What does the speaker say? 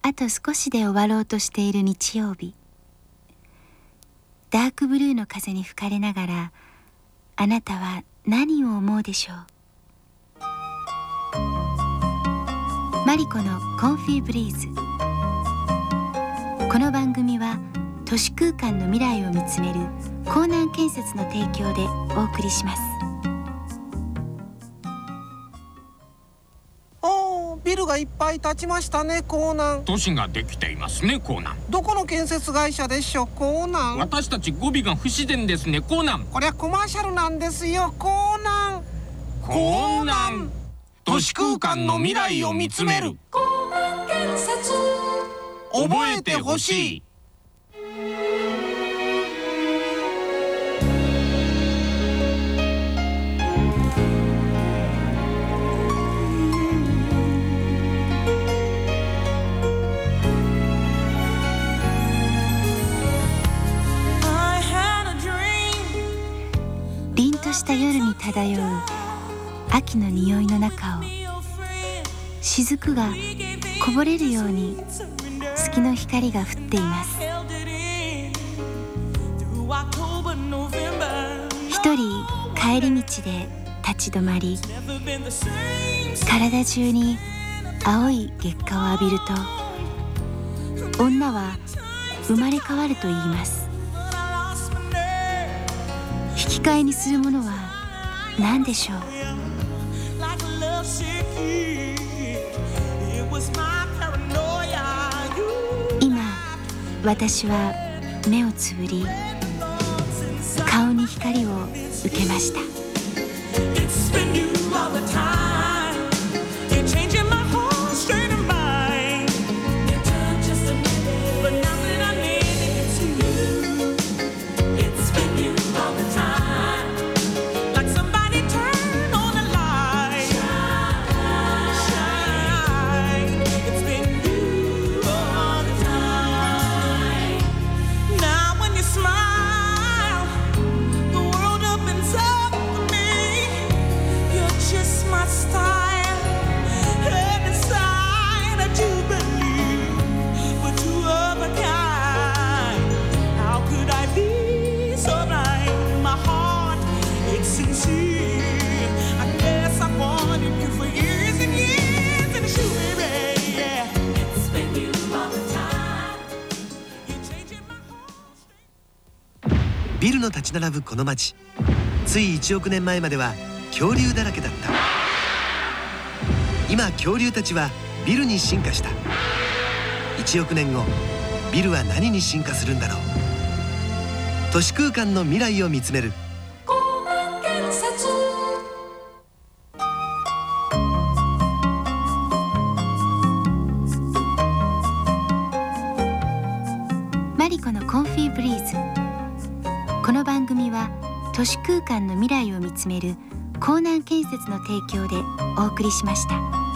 あと少しで終わろうとしている日曜日、ダークブルーの風に吹かれながら、あなたは何を思うでしょう。マリコのコンフィーブリーズ。この番組は都市空間の未来を見つめる江南建設の提供でお送りします。 ビルがいっぱい建ちましたね、江南。 都市ができていますね、江南。 どこの建設会社でしょう、江南。 私たち語尾が不自然ですね、江南。 これはコマーシャルなんですよ、江南。 江南、都市空間の未来を見つめる。 江南建設、 覚えてほしい。 凛とした夜に漂う秋の匂いの中を、雫がこぼれるように月の光が降っています。一人帰り道で立ち止まり、体中に青い月下を浴びると、女は生まれ変わると言います。引き換えにするものは何でしょう。今私は目をつぶり、顔に光を受けました。 ビルの立ち並ぶこの町、つい1億年前までは恐竜だらけだった。今恐竜たちはビルに進化した。1億年後、ビルは何に進化するんだろう。都市空間の未来を見つめる。 江南建設。 マリコのコンフィーブリーズ。この番組は都市空間の未来を見つめる江南建設の提供でお送りしました。